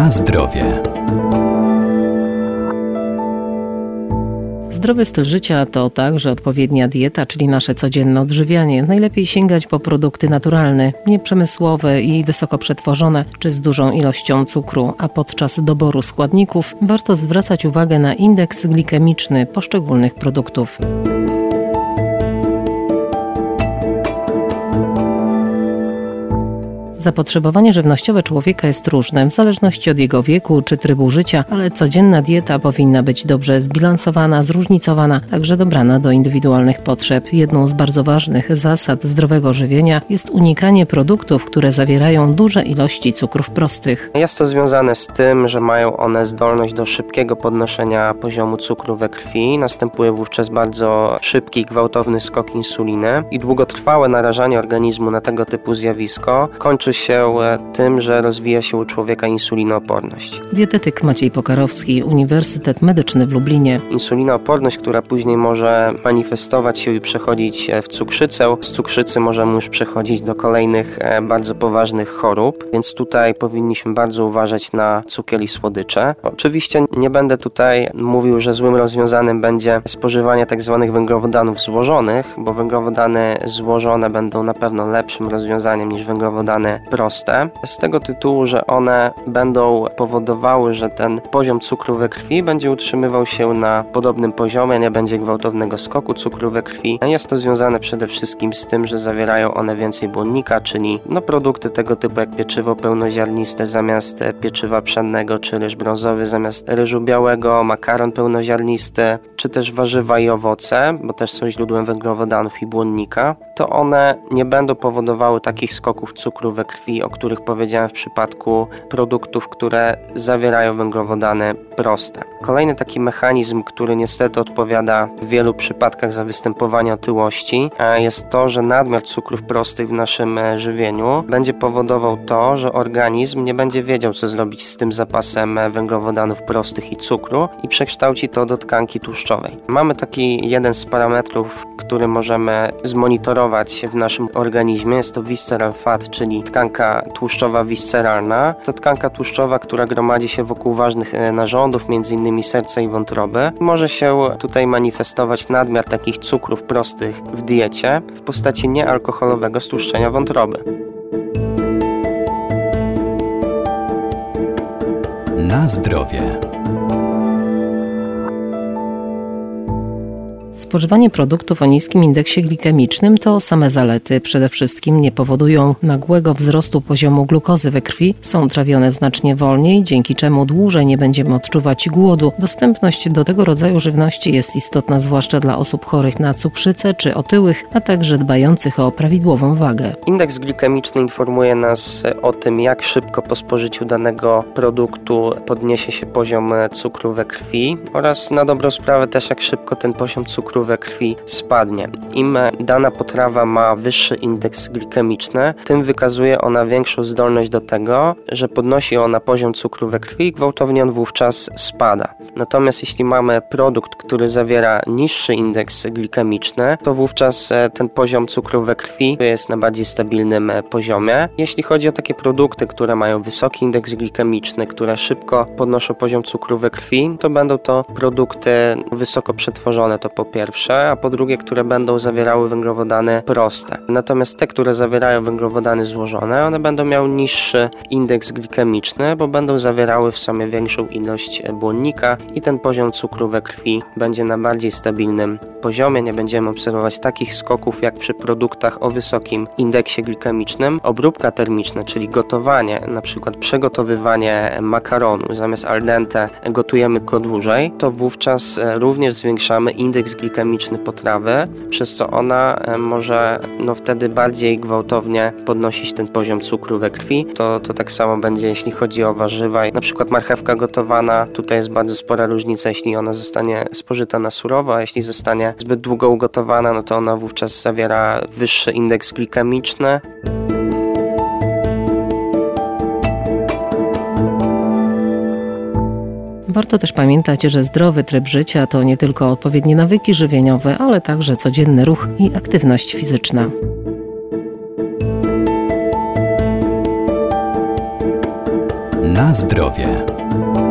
Na zdrowie. Zdrowy styl życia to także odpowiednia dieta, czyli nasze codzienne odżywianie. Najlepiej sięgać po produkty naturalne, nieprzemysłowe i wysoko przetworzone, czy z dużą ilością cukru, a podczas doboru składników warto zwracać uwagę na indeks glikemiczny poszczególnych produktów. Zapotrzebowanie żywnościowe człowieka jest różne w zależności od jego wieku czy trybu życia, ale codzienna dieta powinna być dobrze zbilansowana, zróżnicowana, także dobrana do indywidualnych potrzeb. Jedną z bardzo ważnych zasad zdrowego żywienia jest unikanie produktów, które zawierają duże ilości cukrów prostych. Jest to związane z tym, że mają one zdolność do szybkiego podnoszenia poziomu cukru we krwi. Następuje wówczas bardzo szybki i gwałtowny skok insuliny i długotrwałe narażanie organizmu na tego typu zjawisko kończy się tym, że rozwija się u człowieka insulinooporność. Dietetyk Maciej Pokarowski, Uniwersytet Medyczny w Lublinie. Insulinooporność, która później może manifestować się i przechodzić w cukrzycę. Z cukrzycy możemy już przechodzić do kolejnych bardzo poważnych chorób, więc tutaj powinniśmy bardzo uważać na cukier i słodycze. Oczywiście nie będę tutaj mówił, że złym rozwiązanym będzie spożywanie tzw. węglowodanów złożonych, bo węglowodany złożone będą na pewno lepszym rozwiązaniem niż węglowodany proste, z tego tytułu, że one będą powodowały, że ten poziom cukru we krwi będzie utrzymywał się na podobnym poziomie, nie będzie gwałtownego skoku cukru we krwi. Jest to związane przede wszystkim z tym, że zawierają one więcej błonnika, czyli produkty tego typu jak pieczywo pełnoziarniste zamiast pieczywa pszennego, czy ryż brązowy zamiast ryżu białego, makaron pełnoziarnisty, czy też warzywa i owoce, bo też są źródłem węglowodanów i błonnika, to one nie będą powodowały takich skoków cukru we krwi, o których powiedziałem w przypadku produktów, które zawierają węglowodany proste. Kolejny taki mechanizm, który niestety odpowiada w wielu przypadkach za występowanie otyłości, jest to, że nadmiar cukrów prostych w naszym żywieniu będzie powodował to, że organizm nie będzie wiedział, co zrobić z tym zapasem węglowodanów prostych i cukru i przekształci to do tkanki tłuszczowej. Mamy taki jeden z parametrów, który możemy zmonitorować w naszym organizmie, jest to visceral fat, czyli tkanka tłuszczowa visceralna. To tkanka tłuszczowa, która gromadzi się wokół ważnych narządów, m.in. serca i wątroby. Może się tutaj manifestować nadmiar takich cukrów prostych w diecie w postaci niealkoholowego stłuszczenia wątroby. Na zdrowie. Spożywanie produktów o niskim indeksie glikemicznym to same zalety. Przede wszystkim nie powodują nagłego wzrostu poziomu glukozy we krwi, są trawione znacznie wolniej, dzięki czemu dłużej nie będziemy odczuwać głodu. Dostępność do tego rodzaju żywności jest istotna zwłaszcza dla osób chorych na cukrzycę czy otyłych, a także dbających o prawidłową wagę. Indeks glikemiczny informuje nas o tym, jak szybko po spożyciu danego produktu podniesie się poziom cukru we krwi oraz na dobrą sprawę też jak szybko ten poziom cukru we krwi spadnie. Im dana potrawa ma wyższy indeks glikemiczny, tym wykazuje ona większą zdolność do tego, że podnosi ona poziom cukru we krwi i gwałtownie on wówczas spada. Natomiast jeśli mamy produkt, który zawiera niższy indeks glikemiczny, to wówczas ten poziom cukru we krwi jest na bardziej stabilnym poziomie. Jeśli chodzi o takie produkty, które mają wysoki indeks glikemiczny, które szybko podnoszą poziom cukru we krwi, to będą to produkty wysoko przetworzone, to po pierwsze, a po drugie, które będą zawierały węglowodany proste. Natomiast te, które zawierają węglowodany złożone, one będą miały niższy indeks glikemiczny, bo będą zawierały w sobie większą ilość błonnika i ten poziom cukru we krwi będzie na bardziej stabilnym poziomie. Nie będziemy obserwować takich skoków jak przy produktach o wysokim indeksie glikemicznym. Obróbka termiczna, czyli gotowanie, na przykład przygotowywanie makaronu, zamiast al dente gotujemy go dłużej, to wówczas również zwiększamy indeks glikemiczny potrawy, przez co ona może wtedy bardziej gwałtownie podnosić ten poziom cukru we krwi. To tak samo będzie, jeśli chodzi o warzywa. Na przykład marchewka gotowana, tutaj jest bardzo spora różnica, jeśli ona zostanie spożyta na surowo, a jeśli zostanie zbyt długo ugotowana, no to ona wówczas zawiera wyższy indeks glikemiczny. Warto też pamiętać, że zdrowy tryb życia to nie tylko odpowiednie nawyki żywieniowe, ale także codzienny ruch i aktywność fizyczna. Na zdrowie.